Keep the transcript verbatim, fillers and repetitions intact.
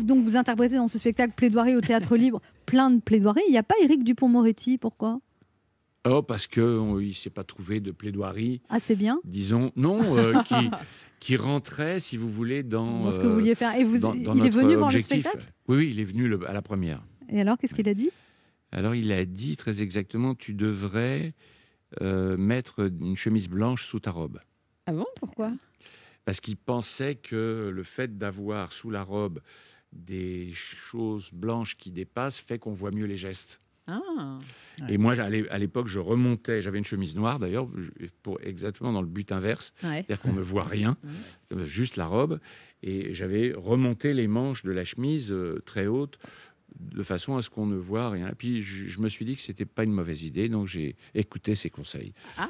donc vous interprétez dans ce spectacle Plaidoirie au Théâtre Libre plein de plaidoiries. Il n'y a pas Éric Dupond-Moretti, pourquoi? Oh, parce qu'il ne s'est pas trouvé de plaidoirie. Ah, c'est bien. Disons, non, euh, qui, qui rentrait, si vous voulez, dans, dans ce que vous vouliez faire. Et vous, dans, dans il est venu voir le objectif. spectacle? Oui, oui, il est venu le, à la première. Et alors, qu'est-ce qu'il a dit? Alors, il a dit très exactement, tu devrais euh, mettre une chemise blanche sous ta robe. Ah bon, pourquoi? Parce qu'il pensait que le fait d'avoir sous la robe des choses blanches qui dépassent fait qu'on voit mieux les gestes. Ah. Et moi, à l'époque, je remontais, j'avais une chemise noire d'ailleurs, pour exactement dans le but inverse, Ouais. c'est-à-dire qu'on ne voit rien, ouais. juste la robe, et j'avais remonté les manches de la chemise euh, très hautes, de façon à ce qu'on ne voit rien. Et puis je, je me suis dit que c'était pas une mauvaise idée, donc j'ai écouté ses conseils. Ah,